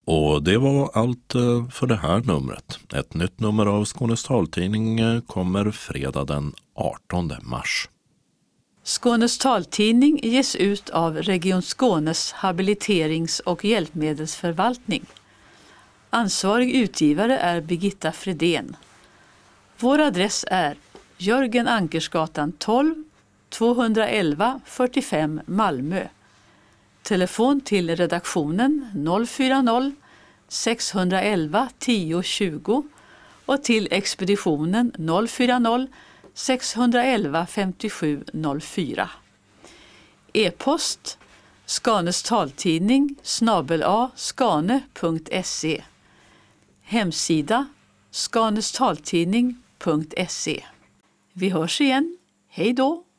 Och det var allt för det här numret. Ett nytt nummer av Skånes taltidning kommer fredag den 18 mars. Skånes taltidning ges ut av Region Skånes habiliterings- och hjälpmedelsförvaltning. Ansvarig utgivare är Birgitta Fredén. Vår adress är Jörgen Ankersgatan 12, 211 45 Malmö. Telefon till redaktionen 040 611 10 20 och till expeditionen 040 611 57 04. E-post Skanes taltidning @skane.se. Hemsida skanestaltidning.se. Vi hörs igen. Hej då!